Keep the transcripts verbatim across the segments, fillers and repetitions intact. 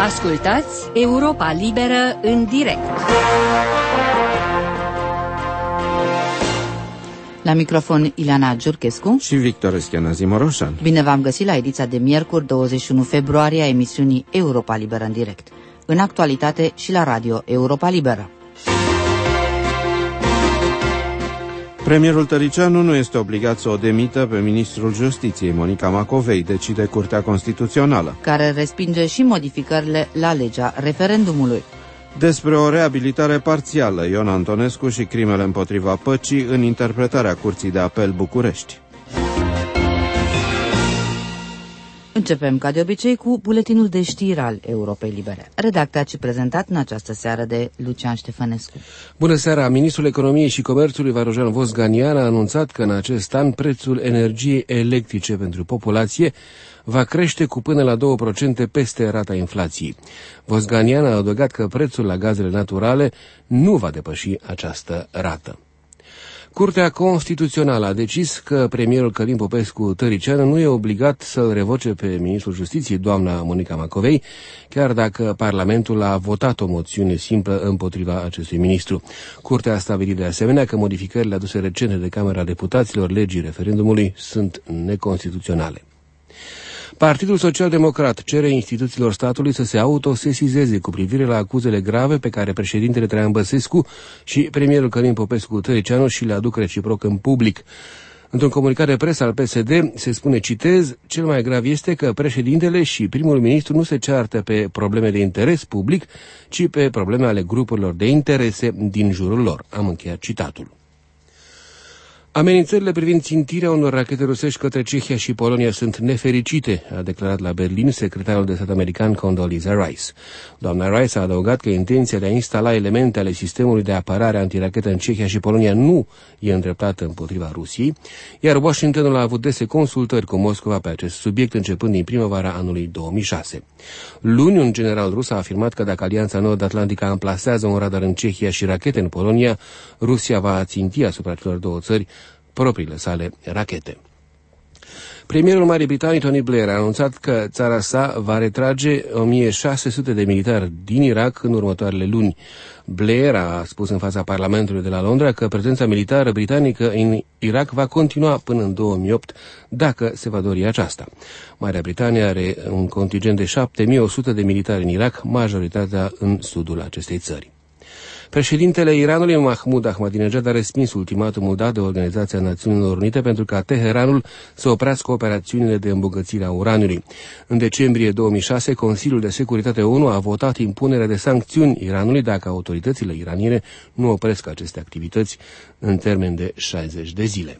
Ascultați Europa Liberă în direct. La microfon Ileana Giurchescu și Victor Eschenazimoroșan. Bine v-am găsit la ediția de miercuri douăzeci și unu februarie a emisiunii Europa Liberă în direct. În actualitate și la radio Europa Liberă. Premierul Tăricianu nu este obligat să o demită pe ministrul Justiției, Monica Macovei, decide Curtea Constituțională, care respinge și modificările la legea referendumului. Despre o reabilitare parțială, Ion Antonescu și crimele împotriva păcii în interpretarea Curții de Apel București. Începem, ca de obicei, cu buletinul de știri al Europei Libere, redactat și prezentat în această seară de Lucian Ștefănescu. Bună seara! Ministrul Economiei și Comerțului, Varojan Vosganian, a anunțat că în acest an prețul energiei electrice pentru populație va crește cu până la două la sută peste rata inflației. Vosganian a adăugat că prețul la gazele naturale nu va depăși această rată. Curtea Constituțională a decis că premierul Călin Popescu Tăricianu nu e obligat să-l revoce pe ministrul Justiției, doamna Monica Macovei, chiar dacă Parlamentul a votat o moțiune simplă împotriva acestui ministru. Curtea a stabilit de asemenea că modificările aduse recente de Camera Deputaților legii referendumului sunt neconstituționale. Partidul Social-Democrat cere instituțiilor statului să se autosesizeze cu privire la acuzele grave pe care președintele Traian Băsescu și premierul Călin Popescu Tăricianu și le aduc reciproc în public. Într-un comunicat de presă al P S D se spune, citez, cel mai grav este că președintele și primul ministru nu se ceartă pe probleme de interes public, ci pe probleme ale grupurilor de interese din jurul lor. Am încheiat citatul. Amenințările privind țintirea unor rachete rusești către Cehia și Polonia sunt nefericite, a declarat la Berlin secretarul de stat american Condoleezza Rice. Doamna Rice a adăugat că intenția de a instala elemente ale sistemului de apărare antirachetă în Cehia și Polonia nu e îndreptată împotriva Rusiei, iar Washingtonul a avut dese consultări cu Moscova pe acest subiect începând din primăvara anului două mii șase. Luni, un general rus a afirmat că dacă Alianța Nord-Atlantică amplasează un radar în Cehia și rachete în Polonia, Rusia va ținti asupra celor două țări propriile sale rachete. Premierul Marii Britanii, Tony Blair, a anunțat că țara sa va retrage o mie șase sute de militari din Irak în următoarele luni. Blair a spus în fața Parlamentului de la Londra că prezența militară britanică în Irak va continua până în două mii opt, dacă se va dori aceasta. Marea Britanie are un contingent de șapte mii o sută de militari în Irak, majoritatea în sudul acestei țări. Președintele Iranului, Mahmoud Ahmadinejad, a respins ultimatumul dat de Organizația Națiunilor Unite pentru ca Teheranul să oprească operațiunile de îmbogățire a uraniului. În decembrie două mii șase, Consiliul de Securitate ONU a votat impunerea de sancțiuni Iranului dacă autoritățile iraniene nu opresc aceste activități în termen de șaizeci de zile.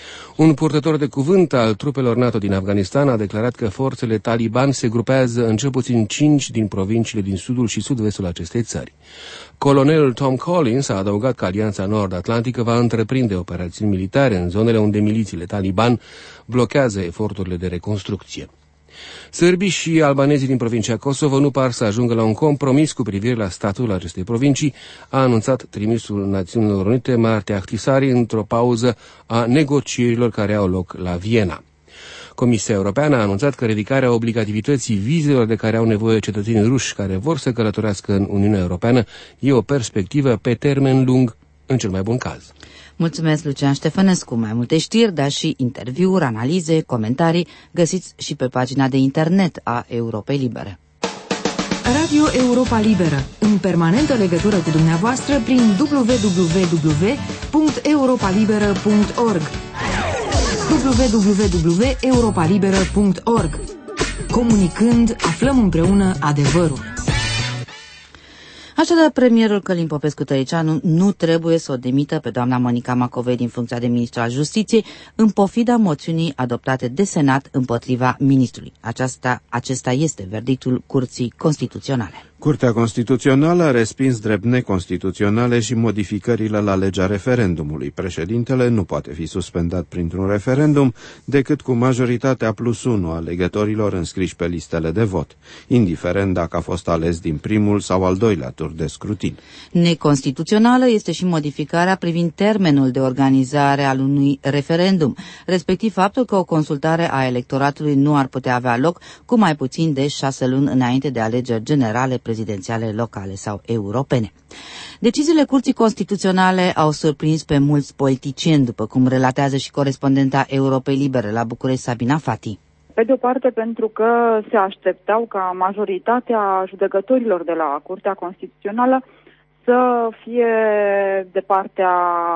Un purtător de cuvânt al trupelor NATO din Afganistan a declarat că forțele Taliban se grupează în cel puțin cinci din provinciile din sudul și sud-vestul acestei țări. Colonelul Tom Collins a adăugat că Alianța Nord-Atlantică va întreprinde operațiuni militare în zonele unde milițiile Taliban blochează eforturile de reconstrucție. Sârbii și albanezii din provincia Kosovo nu par să ajungă la un compromis cu privire la statutul acestei provincii, a anunțat trimisul Națiunilor Unite Marti Ahtisaari într-o pauză a negocierilor care au loc la Viena. Comisia Europeană a anunțat că ridicarea obligativității vizelor de care au nevoie cetățenii ruși care vor să călătorească în Uniunea Europeană e o perspectivă pe termen lung, în cel mai bun caz. Mulțumesc, Lucian Ștefănescu. Mai multe știri, dar și interviuri, analize, comentarii găsiți și pe pagina de internet a Europei Libere. Radio Europa Liberă, în permanentă legătură cu dumneavoastră prin w w w punct europa liberă punct org w w w punct europa liberă punct org. Comunicând, aflăm împreună adevărul. Așadar, premierul Călin Popescu Tăricianu nu trebuie să o demită pe doamna Monica Macovei din funcția de ministru al Justiției, în pofida moțiunii adoptate de Senat împotriva ministrului. Aceasta, acesta este verdictul Curții Constituționale. Curtea Constituțională a respins drept neconstituționale și modificările la legea referendumului. Președintele nu poate fi suspendat printr-un referendum decât cu majoritatea plus unu a alegătorilor înscriși pe listele de vot, indiferent dacă a fost ales din primul sau al doilea tur de scrutin. Neconstituțională este și modificarea privind termenul de organizare al unui referendum, respectiv faptul că o consultare a electoratului nu ar putea avea loc cu mai puțin de șase luni înainte de alegeri generale, prezidențiale, locale sau europene. Deciziile Curții Constituționale au surprins pe mulți politicieni, după cum relatează și corespondenta Europei Libere la București, Sabina Fati. Pe de o parte pentru că se așteptau ca majoritatea judecătorilor de la Curtea Constituțională să fie de partea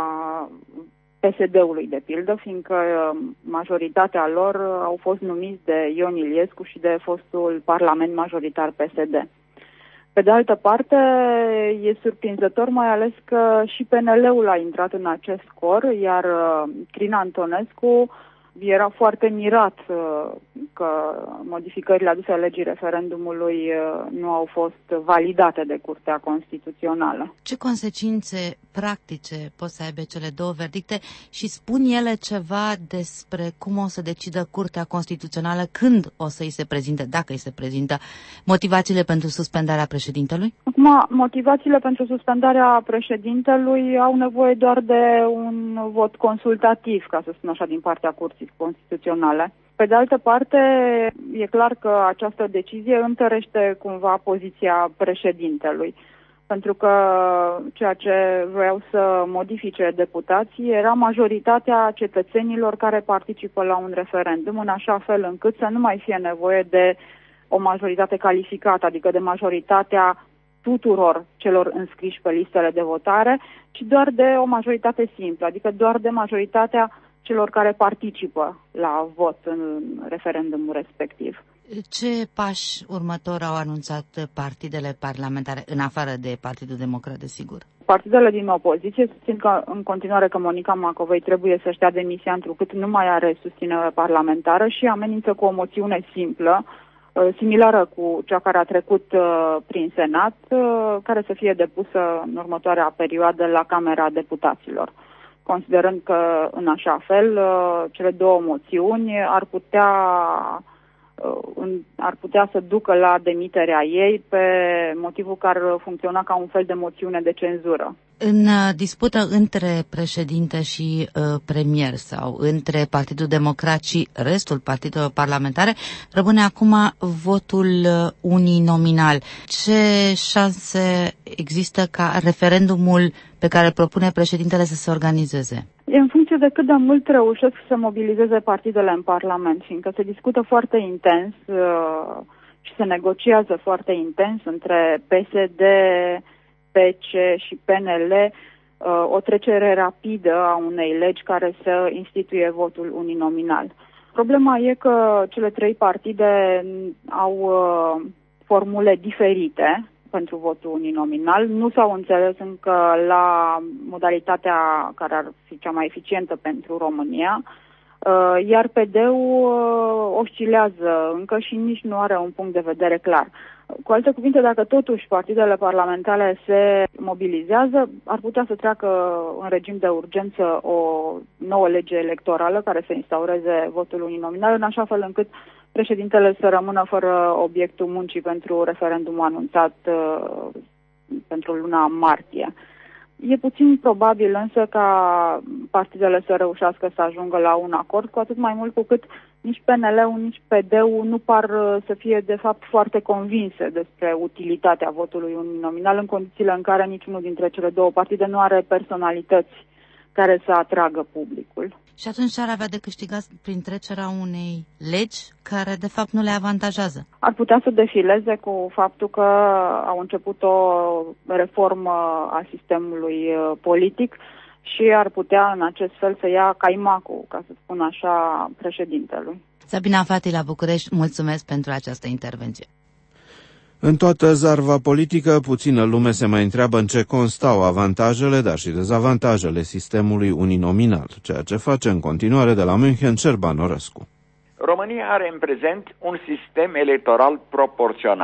P S D-ului, de pildă, fiindcă majoritatea lor au fost numiți de Ion Iliescu și de fostul Parlament majoritar P S D. Pe de altă parte, e surprinzător mai ales că și P N L-ul a intrat în acest scor, iar Crin Antonescu era foarte mirat că modificările aduse legii referendumului nu au fost validate de Curtea Constituțională. Ce consecințe practice pot să aibă cele două verdicte și spun ele ceva despre cum o să decidă Curtea Constituțională când o să îi se prezinte, dacă îi se prezintă, motivațiile pentru suspendarea președintelui? Acum, motivațiile pentru suspendarea președintelui au nevoie doar de un vot consultativ, ca să spun așa, din partea Curții Constituționale. Pe de altă parte, e clar că această decizie întărește cumva poziția președintelui, pentru că ceea ce vreau să modifice deputații era majoritatea cetățenilor care participă la un referendum, în așa fel încât să nu mai fie nevoie de o majoritate calificată, adică de majoritatea tuturor celor înscriși pe listele de votare, ci doar de o majoritate simplă, adică doar de majoritatea celor care participă la vot în referendumul respectiv. Ce pași următori au anunțat partidele parlamentare, în afară de Partidul Democrat, desigur? Partidele din opoziție susțin că, în continuare, că Monica Macovei trebuie să-și dea demisia întrucât nu mai are susținere parlamentară și amenință cu o moțiune simplă, similară cu cea care a trecut prin Senat, care să fie depusă în următoarea perioadă la Camera Deputaților, considerând că, în așa fel, cele două moțiuni ar putea, ar putea să ducă la demiterea ei pe motivul că ar funcționa ca un fel de moțiune de cenzură. În dispută între președinte și uh, premier sau între Partidul Democrat și restul partidelor parlamentare, rămâne acum votul uninominal. Ce șanse există ca referendumul pe care îl propune președintele să se organizeze? E în funcție de cât de mult reușesc să mobilizeze partidele în Parlament, fiindcă se discută foarte intens uh, și se negociază foarte intens între P S D, P C și P N L uh, o trecere rapidă a unei legi care să instituie votul uninominal. Problema e că cele trei partide au uh, formule diferite pentru votul uninominal. Nu s-au înțeles încă la modalitatea care ar fi cea mai eficientă pentru România, uh, iar P D-ul uh, oscilează încă și nici nu are un punct de vedere clar. Cu alte cuvinte, dacă totuși partidele parlamentare se mobilizează, ar putea să treacă în regim de urgență o nouă lege electorală care să instaureze votul uninominal, în așa fel încât președintele să rămână fără obiectul muncii pentru referendumul anunțat uh, pentru luna martie. E puțin probabil însă ca partidele să reușească să ajungă la un acord, cu atât mai mult cu cât nici P N L-ul, nici P D-ul nu par să fie de fapt foarte convinse despre utilitatea votului uninominal, în condițiile în care niciunul dintre cele două partide nu are personalități care să atragă publicul. Și atunci ce ar avea de câștigat prin trecerea unei legi care de fapt nu le avantajează? Ar putea să defileze cu faptul că au început o reformă a sistemului politic și ar putea în acest fel să ia caimacul, ca să spun așa, președintelui. Sabina Fati la București, mulțumesc pentru această intervenție. În toată zarva politică, puțină lume se mai întreabă în ce constau avantajele, dar și dezavantajele sistemului uninominal, ceea ce face în continuare de la München Șerban Orăscu. România are în prezent un sistem electoral proporțional.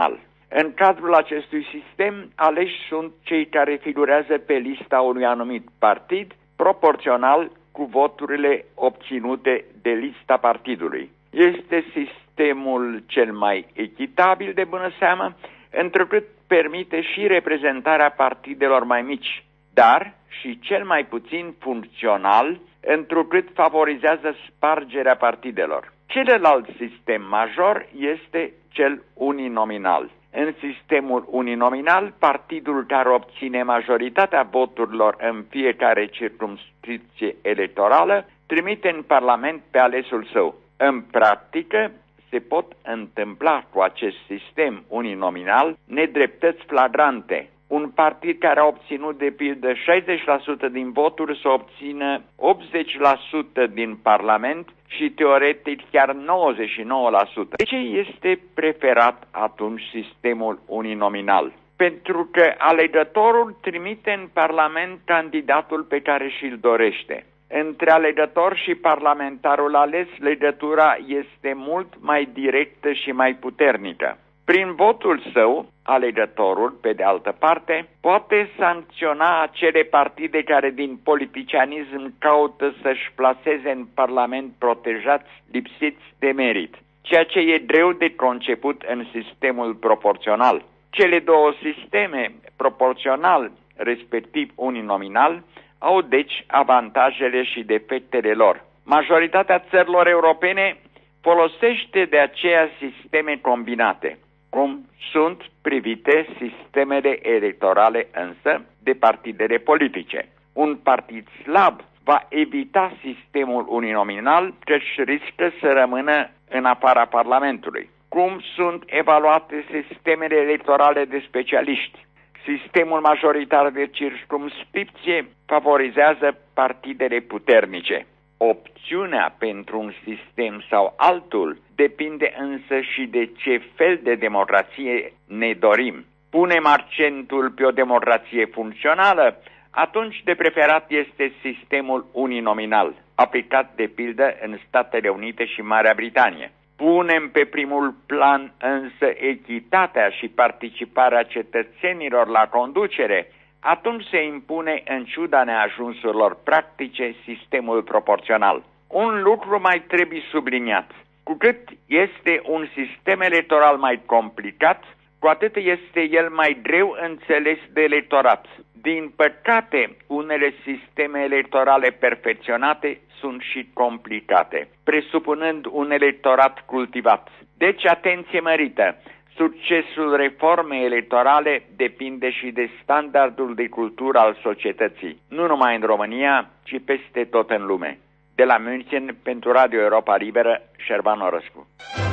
În cadrul acestui sistem, aleși sunt cei care figurează pe lista unui anumit partid, proporțional cu voturile obținute de lista partidului. Este sistemul cel mai echitabil de bună seamă, întrucât permite și reprezentarea partidelor mai mici, dar și cel mai puțin funcțional, întrucât favorizează spargerea partidelor. Celălalt sistem major este cel uninominal. În sistemul uninominal, partidul care obține majoritatea voturilor în fiecare circumscripție electorală trimite în Parlament pe alesul său. În practică, se pot întâmpla cu acest sistem uninominal nedreptăți flagrante. Un partid care a obținut de pildă șaizeci la sută din voturi să obțină optzeci la sută din Parlament și teoretic chiar nouăzeci și nouă la sută. De ce este preferat atunci sistemul uninominal? Pentru că alegătorul trimite în Parlament candidatul pe care și-l dorește. Între alegător și parlamentarul ales, legătura este mult mai directă și mai puternică. Prin votul său, alegătorul, pe de altă parte, poate sancționa acele partide care din politicianism caută să-și plaseze în Parlament protejați, lipsiți de merit, ceea ce e greu de conceput în sistemul proporțional. Cele două sisteme, proporțional, respectiv uninominal, au deci avantajele și defectele lor. Majoritatea țărilor europene folosește de aceea sisteme combinate. Cum sunt privite sistemele electorale însă de partidele politice. Un partid slab va evita sistemul uninominal, căci riscă să rămână în afara Parlamentului. Cum sunt evaluate sistemele electorale de specialiști? Sistemul majoritar de circumscripție favorizează partidele puternice. Opțiunea pentru un sistem sau altul depinde însă și de ce fel de democrație ne dorim. Punem accentul pe o democrație funcțională, atunci de preferat este sistemul uninominal, aplicat de pildă în Statele Unite și Marea Britanie. Punem pe primul plan însă echitatea și participarea cetățenilor la conducere, atunci se impune, în ciuda neajunsurilor practice, sistemul proporțional. Un lucru mai trebuie subliniat. Cu cât este un sistem electoral mai complicat, cu atât este el mai greu înțeles de electorat. Din păcate, unele sisteme electorale perfecționate sunt și complicate, presupunând un electorat cultivat. Deci, atenție mărită! Succesul reformei electorale depinde și de standardul de cultură al societății, nu numai în România, ci peste tot în lume. De la München, pentru Radio Europa Liberă, Șerban Orăscu.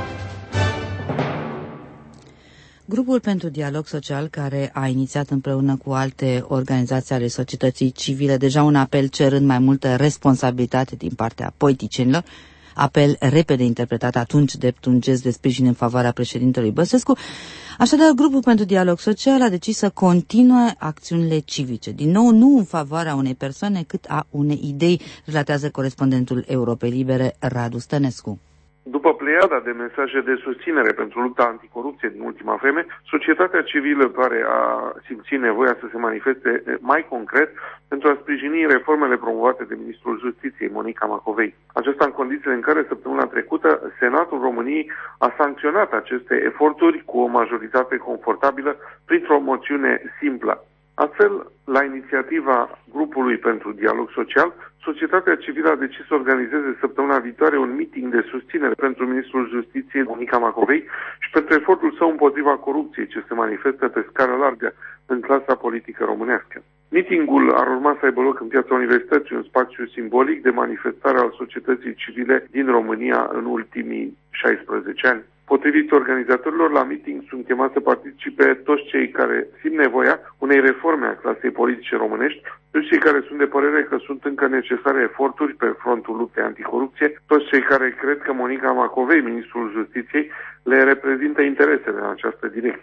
Grupul pentru dialog social, care a inițiat împreună cu alte organizații ale societății civile deja un apel cerând mai multă responsabilitate din partea politicienilor, apel repede interpretat atunci drept un gest de sprijin în favoarea președintelui Băsescu. Așadar, grupul pentru dialog social a decis să continue acțiunile civice, din nou nu în favoarea unei persoane, cât a unei idei, relatează corespondentul Europei Libere, Radu Stănescu. După pleiada de mesaje de susținere pentru lupta anticorupție din ultima vreme, societatea civilă pare a simți nevoia să se manifeste mai concret pentru a sprijini reformele promovate de Ministrul Justiției, Monica Macovei. Aceasta în condițiile în care săptămâna trecută Senatul României a sancționat aceste eforturi cu o majoritate confortabilă printr-o moțiune simplă. Astfel, la inițiativa grupului pentru dialog social, societatea civilă a decis să organizeze săptămâna viitoare un meeting de susținere pentru Ministrul Justiției, Monica Macovei, și pentru efortul său împotriva corupției, ce se manifestă pe scară largă în clasa politică românească. Meetingul ar urma să aibă loc în Piața Universității, un spațiu simbolic de manifestare al societății civile din România în ultimii șaisprezece ani. Potrivit organizatorilor, la meeting sunt chemați să participe toți cei care simt nevoia unei reforme a clasei politice românești, toți cei care sunt de părere că sunt încă necesare eforturi pe frontul luptei anticorupție, toți cei care cred că Monica Macovei, ministrul Justiției, le reprezintă interesele în această direcție.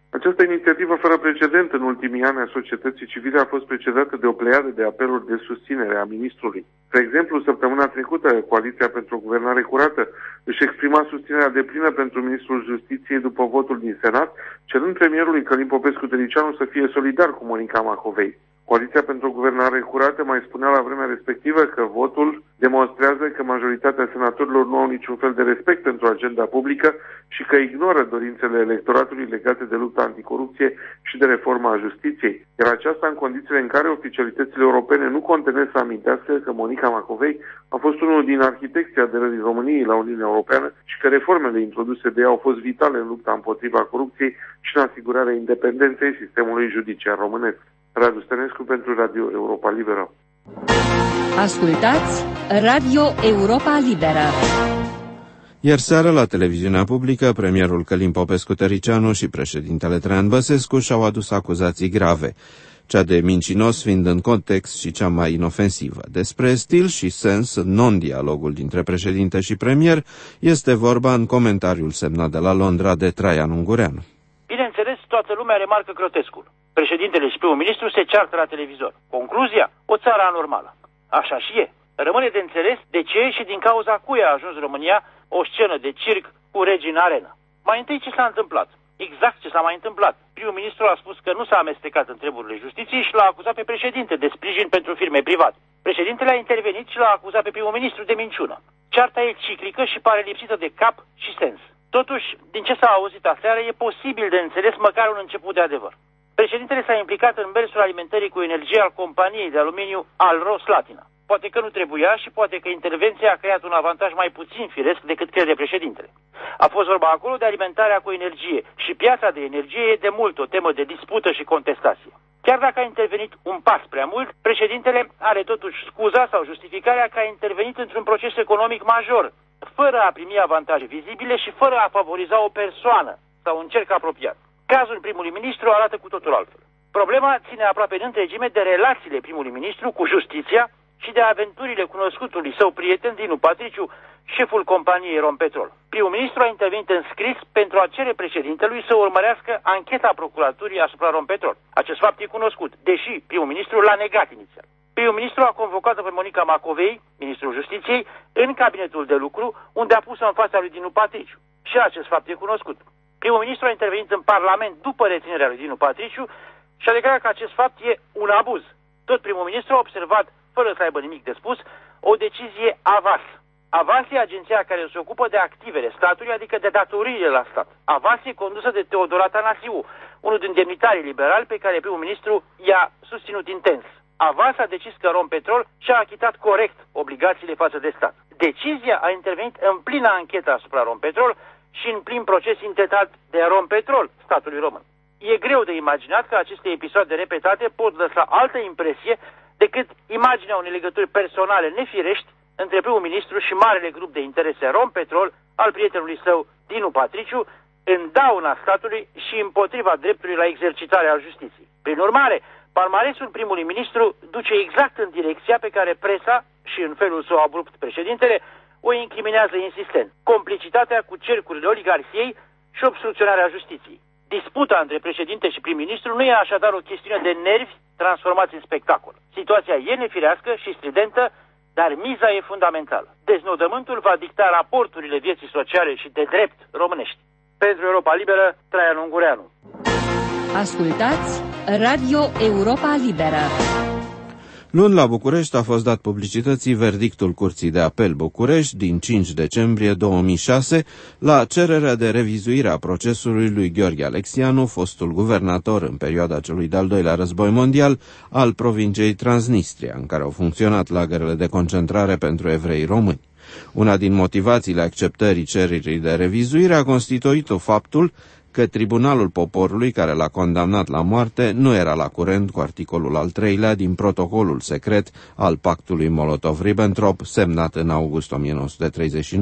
Această inițiativă fără precedent în ultimii ani a societății civile a fost precedată de o pleiadă de apeluri de susținere a ministrului. De exemplu, săptămâna trecută, Coaliția pentru o Guvernare Curată își exprima susținerea deplină pentru ministrul Justiției după votul din Senat, cerând premierului Călin Popescu-Tăriceanu să fie solidar cu Monica Macovei. Coaliția pentru o Guvernare Curată mai spunea la vremea respectivă că votul demonstrează că majoritatea senatorilor nu au niciun fel de respect pentru agenda publică și că ignoră dorințele electoratului legate de lupta anticorupție și de reforma a justiției. Iar aceasta în condițiile în care oficialitățile europene nu contenesc să amintească că Monica Macovei a fost unul din arhitecții aderării României la Uniunea Europeană și că reformele introduse de ea au fost vitale în lupta împotriva corupției și în asigurarea independenței sistemului judiciar românesc. Radu Stănescu pentru Radio Europa Liberă. Ascultați Radio Europa Liberă. Ieri seară, la televiziunea publică, premierul Călin Popescu-Tăriceanu și președintele Traian Băsescu și-au adus acuzații grave, cea de mincinos fiind în context și cea mai inofensivă. Despre stil și sens în non-dialogul dintre președinte și premier este vorba în comentariul semnat de la Londra de Traian Ungureanu. Bineînțeles, toată lumea remarcă grotescul. Președintele și primul ministru se ceartă la televizor. Concluzia? O țară anormală. Așa și e. Rămâne de înțeles de ce și din cauza cui a ajuns România o scenă de circ cu regi în arenă. Mai întâi ce s-a întâmplat? Exact ce s-a mai întâmplat. Primul ministru a spus că nu s-a amestecat în treburile justiției și l-a acuzat pe președinte de sprijin pentru firme private. Președintele a intervenit și l-a acuzat pe primul ministru de minciună. Cearta e ciclică și pare lipsită de cap și sens. Totuși, din ce s-a auzit aseară, e posibil de înțeles măcar un început de adevăr. Președintele s-a implicat în mersul alimentării cu energie al companiei de aluminiu Alros Latina. Poate că nu trebuia și poate că intervenția a creat un avantaj mai puțin firesc decât crede președintele. A fost vorba acolo de alimentarea cu energie și piața de energie e de mult o temă de dispută și contestație. Chiar dacă a intervenit un pas prea mult, președintele are totuși scuza sau justificarea că a intervenit într-un proces economic major, fără a primi avantaje vizibile și fără a favoriza o persoană sau un cerc apropiat. Cazul primului ministru arată cu totul altfel. Problema ține aproape în întregime de relațiile primului ministru cu justiția și de aventurile cunoscutului său prieten Dinu Patriciu, șeful companiei Rompetrol. Primul ministru a intervenit în scris pentru a cere președintelui să urmărească ancheta procuraturii asupra Rompetrol. Acest fapt e cunoscut, deși primul ministru l-a negat inițial. Primul ministru a convocat-o pe Monica Macovei, ministrul Justiției, în cabinetul de lucru, unde a pus-o în fața lui Dinu Patriciu. Și acest fapt e cunoscut. Primul ministru a intervenit în Parlament după reținerea lui Dinu Patriciu și a declarat că acest fapt e un abuz. Tot primul ministru a observat, fără să aibă nimic de spus, o decizie Avas. Avas e agenția care se ocupă de activele statului, adică de datoriile la stat. Avas e condusă de Teodorat Anasiu, unul din demnitarii liberali pe care primul ministru i-a susținut intens. Avas a decis că Rompetrol și-a achitat corect obligațiile față de stat. Decizia a intervenit în plină anchetă asupra Rompetrol și în plin proces intentat de Rompetrol, statului român. E greu de imaginat că aceste episoade repetate pot lăsa altă impresie decât imaginea unei legături personale nefirești între primul ministru și marele grup de interese Rompetrol al prietenului său Dinu Patriciu, în dauna statului și împotriva dreptului la exercitarea justiției. Prin urmare, palmaresul primului ministru duce exact în direcția pe care presa, și în felul său abrupt președintele, o incriminează insistent. Complicitatea cu cercurile oligarhiei și obstrucționarea justiției. Disputa între președinte și prim-ministru nu e așadar o chestiune de nervi transformați în spectacol. Situația e nefirească și stridentă, dar miza e fundamentală. Deznodământul va dicta raporturile vieții sociale și de drept românești. Pentru Europa Liberă, Traian Ungureanu. Ascultați Radio Europa Liberă. Luni la București a fost dat publicității verdictul Curții de Apel București din cinci decembrie două mii șase la cererea de revizuire a procesului lui Gheorghe Alexianu, fostul guvernator în perioada celui de-al doilea război mondial al provinciei Transnistria, în care au funcționat lagărele de concentrare pentru evrei români. Una din motivațiile acceptării cererii de revizuire a constituit faptul că Tribunalul Poporului, care l-a condamnat la moarte, nu era la curent cu articolul al treilea din protocolul secret al pactului Molotov-Ribbentrop, semnat în august o mie nouă sute treizeci și nouă.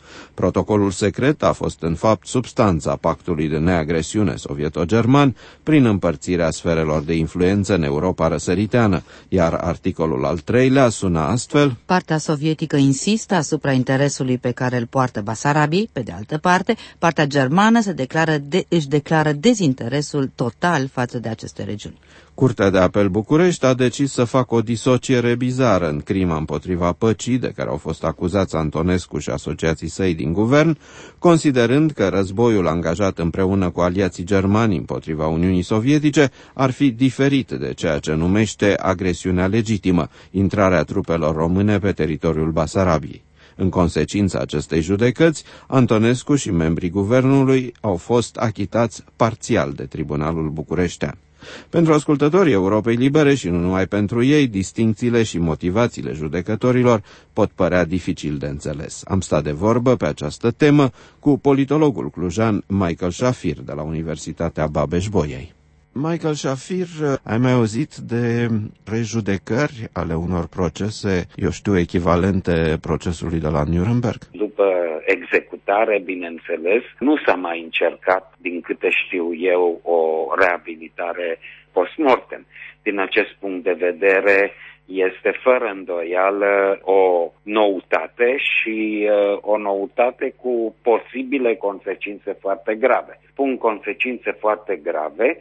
Protocolul secret a fost în fapt substanța pactului de neagresiune sovieto-german prin împărțirea sferelor de influență în Europa răsăriteană, iar articolul al treilea sună astfel: partea sovietică insistă asupra interesului pe care îl poartă Basarabii, pe de altă parte, partea germană se declară de, își declară dezinteresul total față de aceste regiuni. Curtea de apel București a decis să facă o disociere bizară în crima împotriva păcii de care au fost acuzați Antonescu și asociații săi din guvern, considerând că războiul angajat împreună cu aliații germani împotriva Uniunii Sovietice ar fi diferit de ceea ce numește agresiunea legitimă, intrarea trupelor române pe teritoriul Basarabiei. În consecința acestei judecăți, Antonescu și membrii guvernului au fost achitați parțial de Tribunalul Bucureștean. Pentru ascultătorii Europei Libere și nu numai pentru ei, distincțiile și motivațiile judecătorilor pot părea dificil de înțeles. Am stat de vorbă pe această temă cu politologul clujan Michael Shafir de la Universitatea Babeș-Bolyai. Michael Shafir, ai mai auzit de prejudecări ale unor procese, eu știu, echivalente procesului de la Nuremberg? După executare, bineînțeles, nu s-a mai încercat, din câte știu eu, o reabilitare post-mortem. Din acest punct de vedere, este fără îndoială o noutate și uh, o noutate cu posibile consecințe foarte grave. Spun consecințe foarte grave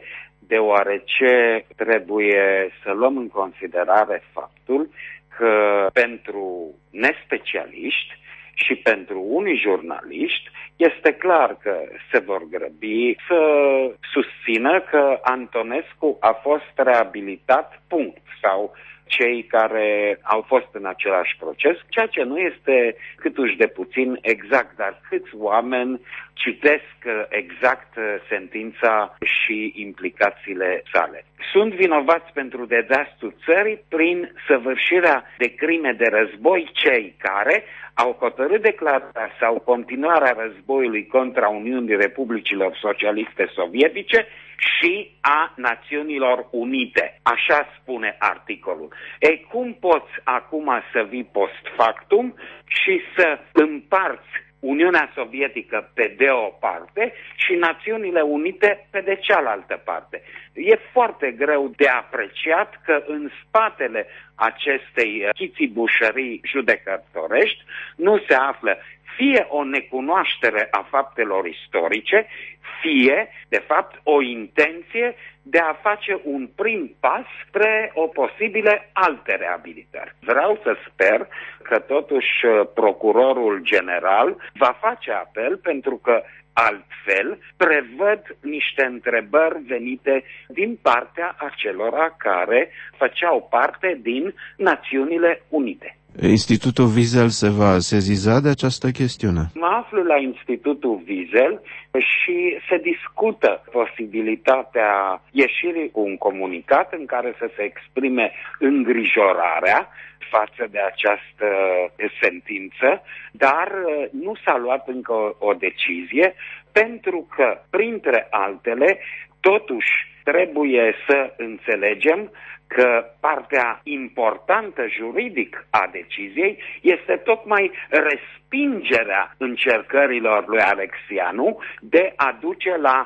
deoarece trebuie să luăm în considerare faptul că pentru nespecialiști și pentru unii jurnaliști este clar că se vor grăbi să susțină că Antonescu a fost reabilitat, punct, sau cei care au fost în același proces, ceea ce nu este câtuși de puțin exact, dar câți oameni citesc exact sentința și implicațiile sale. Sunt vinovați pentru dezastru țării prin săvârșirea de crime de război cei care au hotărât declararea sau continuarea războiului contra Uniunii Republicilor Socialiste Sovietice și a Națiunilor Unite. Așa spune articolul. Ei, cum poți acum să vii post factum și să împarți Uniunea Sovietică pe de o parte și Națiunile Unite pe de cealaltă parte? E foarte greu de apreciat că în spatele acestei chițibușării judecătorești nu se află fie o necunoaștere a faptelor istorice, fie, de fapt, o intenție de a face un prim pas spre o posibile alte reabilitări. Vreau să sper că totuși procurorul general va face apel pentru că altfel prevăd niște întrebări venite din partea acelora care făceau parte din Națiunile Unite. Institutul Wiesel se va seziza de această chestiune? Mă aflu la Institutul Wiesel și se discută posibilitatea ieșirii cu un comunicat în care să se exprime îngrijorarea față de această sentință, dar nu s-a luat încă o, o decizie pentru că, printre altele, totuși trebuie să înțelegem că partea importantă juridic a deciziei este tocmai respingerea încercărilor lui Alexianu de a duce la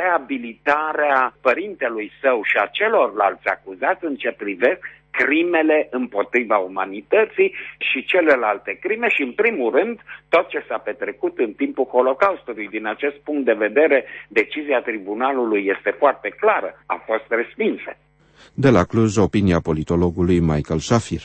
reabilitarea părintelui său și a celorlalți acuzați în ce privește crimele împotriva umanității și celelalte crime și, în primul rând, tot ce s-a petrecut în timpul Holocaustului. Din acest punct de vedere, decizia tribunalului este foarte clară, a fost respinsă. De la Cluj, opinia politologului Michael Shafir.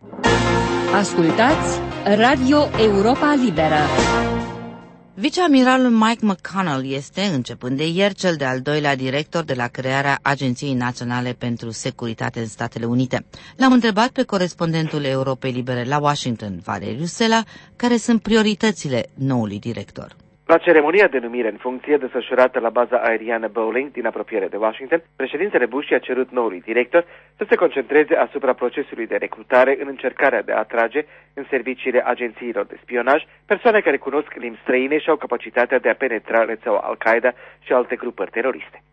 Ascultați Radio Europa Liberă. Viceamiralul Mike McConnell este, începând de ieri, cel de-al doilea director de la crearea Agenției Naționale pentru Securitate în Statele Unite. L-am întrebat pe corespondentul Europei Libere la Washington, Valeriu Sela, care sunt prioritățile noului director. La ceremonia de numire în funcție desfășurată la baza aeriană Bowling din apropiere de Washington, președintele Bush i-a cerut noului director să se concentreze asupra procesului de recrutare în încercarea de a atrage în serviciile agențiilor de spionaj persoane care cunosc limbi străine și au capacitatea de a penetra rețeaua Al-Qaeda și alte grupări teroriste.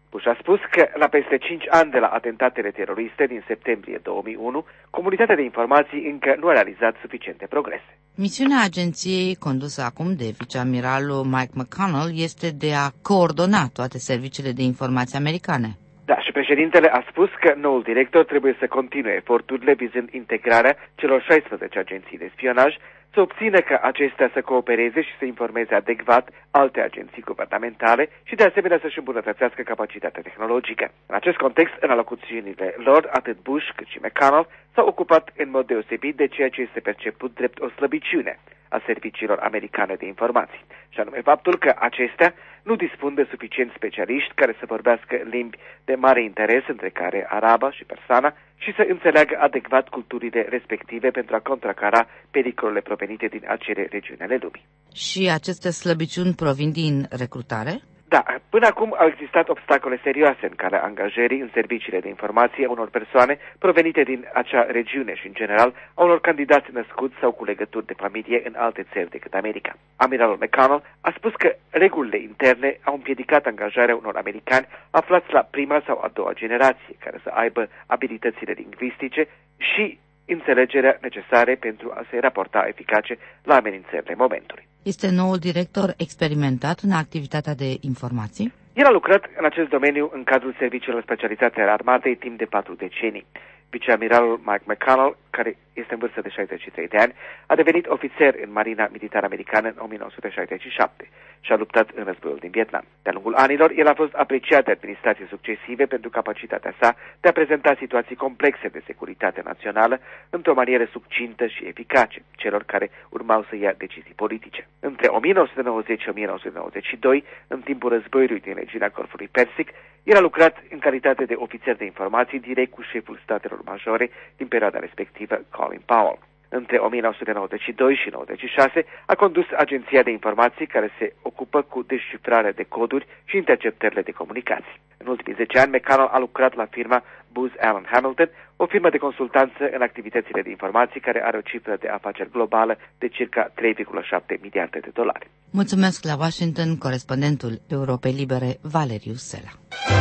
Bush a spus că la peste cinci ani de la atentatele teroriste din septembrie două mii unu, comunitatea de informații încă nu a realizat suficiente progrese. Misiunea agenției, condusă acum de viceamiralul Mike McConnell, este de a coordona toate serviciile de informații americane. Da, și președintele a spus că noul director trebuie să continue eforturile vizând integrarea celor șaisprezece agenții de spionaj, să obțină ca acestea să coopereze și să informeze adecvat alte agenții guvernamentale și de asemenea să-și îmbunătățească capacitatea tehnologică. În acest context, în alocuțiunile lor, atât Bush cât și McConnell s-au ocupat în mod deosebit de ceea ce este perceput drept o slăbiciune a serviciilor americane de informații, și anume faptul că acestea nu dispun de suficient specialiști care să vorbească limbi de mare interes, între care araba și persana, și să înțeleagă adecvat culturile respective pentru a contracara pericolele provenite din acele regiuni ale lumii. Și aceste slăbiciuni provin din recrutare? Da, până acum au existat obstacole serioase în calea angajării în serviciile de informație a unor persoane provenite din acea regiune și, în general, a unor candidați născuți sau cu legături de familie în alte țări decât America. Amiralul McConnell a spus că regulile interne au împiedicat angajarea unor americani aflați la prima sau a doua generație, care să aibă abilitățile lingvistice și înțelegerea necesare pentru a se raporta eficace la amenințările momentului. Este noul director experimentat în activitatea de informații? El a lucrat în acest domeniu în cadrul serviciilor specializate ale armatei timp de patru decenii. Viceamiralul Mike McConnell, care este în vârstă de șaizeci și trei de ani, a devenit ofițer în Marina Militară Americană în o mie nouă sute șaizeci și șapte și a luptat în războiul din Vietnam. De-a lungul anilor, el a fost apreciat de administrații succesive pentru capacitatea sa de a prezenta situații complexe de securitate națională într-o manieră succintă și eficace celor care urmau să ia decizii politice. Între o mie nouă sute nouăzeci și o mie nouă sute nouăzeci și doi, în timpul războiului din regiunea Corfului Persic, el a lucrat în calitate de ofițer de informații direct cu șeful statelor majore din perioada respectivă, Colin Powell. Între o mie nouă sute nouăzeci și doi și nouăzeci și șase a condus agenția de informații care se ocupă cu descifrarea de coduri și interceptările de comunicații. În ultimii zece ani, McConnell a lucrat la firma Booz Allen Hamilton, o firmă de consultanță în activitățile de informații care are o cifră de afaceri globală de circa trei virgulă șapte miliarde de dolari. Mulțumesc la Washington, corespondentul Europei Libere, Valeriu Sela.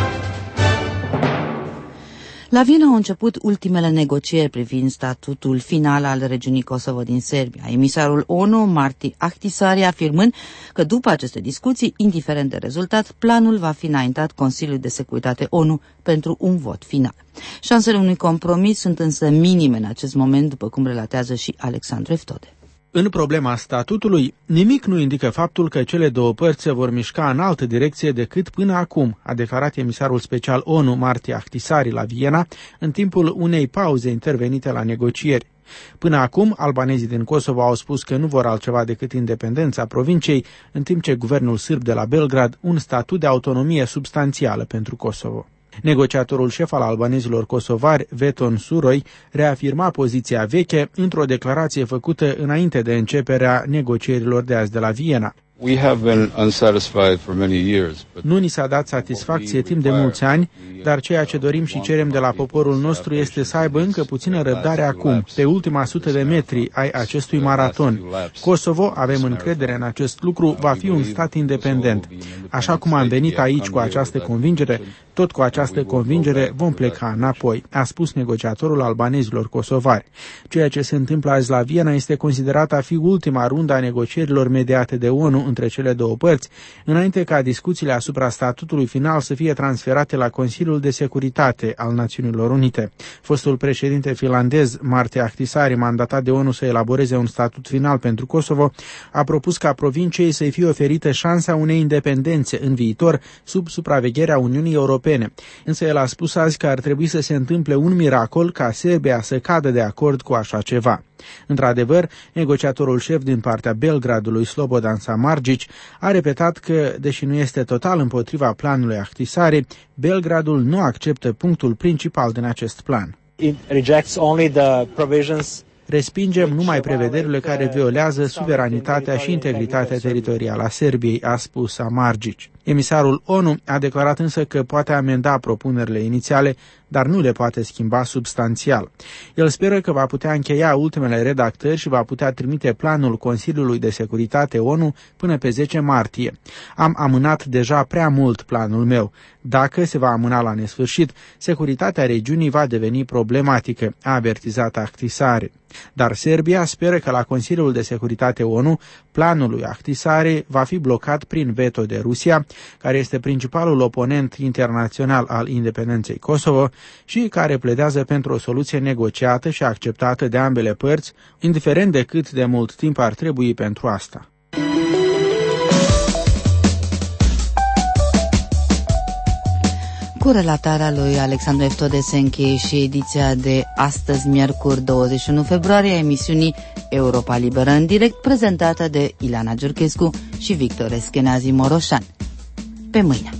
La Viena au început ultimele negocieri privind statutul final al regiunii Kosovo din Serbia. Emisarul ONU, Marti Ahtisaari, afirmând că după aceste discuții, indiferent de rezultat, planul va fi înaintat Consiliului de Securitate ONU pentru un vot final. Șansele unui compromis sunt însă minime în acest moment, după cum relatează și Alexandru Eftode. În problema statutului, nimic nu indică faptul că cele două părți se vor mișca în altă direcție decât până acum, a declarat emisarul special ONU Marti Ahtisaari la Viena, în timpul unei pauze intervenite la negocieri. Până acum, albanezii din Kosovo au spus că nu vor altceva decât independența provinciei, în timp ce guvernul sârb de la Belgrad un statut de autonomie substanțială pentru Kosovo. Negociatorul șef al albanezilor kosovari, Veton Suroi, reafirma poziția veche într-o declarație făcută înainte de începerea negocierilor de azi de la Viena. We have been unsatisfied for many years, but nu ni s-a dat satisfacție timp de mulți ani, dar ceea ce dorim și cerem de la poporul nostru este să aibă încă puțină răbdare acum, pe ultima sută de metri ai acestui maraton. Kosovo, avem încredere în acest lucru, va fi un stat independent. Așa cum am venit aici cu această convingere, tot cu această convingere vom pleca înapoi, a spus negociatorul albanezilor kosovari. Ceea ce se întâmplă azi la Viena este considerat a fi ultima rundă a negocierilor mediate de ONU între cele două părți, înainte ca discuțiile asupra statutului final să fie transferate la Consiliul de Securitate al Națiunilor Unite. Fostul președinte finlandez, Marti Ahtisaari, mandatat de ONU să elaboreze un statut final pentru Kosovo, a propus ca provinciei să-i fie oferită șansa unei independențe în viitor sub supravegherea Uniunii Europene. Însă el a spus azi că ar trebui să se întâmple un miracol ca Serbia să cadă de acord cu așa ceva. Într-adevăr, negociatorul șef din partea Belgradului, Slobodan Samardžić, a repetat că, deși nu este total împotriva planului Ahtisaari, Belgradul nu acceptă punctul principal din acest plan. It rejects only the provisions Respingem numai prevederile care violează suveranitatea și integritatea teritorială a Serbiei, a spus Samardžić. Emisarul ONU a declarat însă că poate amenda propunerile inițiale dar nu le poate schimba substanțial. El speră că va putea încheia ultimele redactări și va putea trimite planul Consiliului de Securitate ONU până pe zece martie. Am amânat deja prea mult planul meu. Dacă se va amâna la nesfârșit, securitatea regiunii va deveni problematică, a avertizat Ahtisaari. Dar Serbia speră că la Consiliul de Securitate ONU planul lui Ahtisaari va fi blocat prin veto de Rusia, care este principalul oponent internațional al independenței Kosovo și care pledează pentru o soluție negociată și acceptată de ambele părți, indiferent de cât de mult timp ar trebui pentru asta. Cu relatarea lui Alexandru Eftode se încheie și ediția de astăzi, miercuri douăzeci și unu februarie, a emisiunii Europa Liberă în direct, prezentată de Ileana Giurchescu și Victor Eschenazi Moroșan. Pe mâine!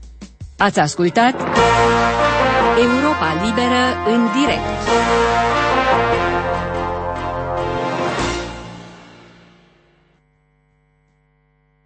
Ați ascultat Europa Liberă în direct.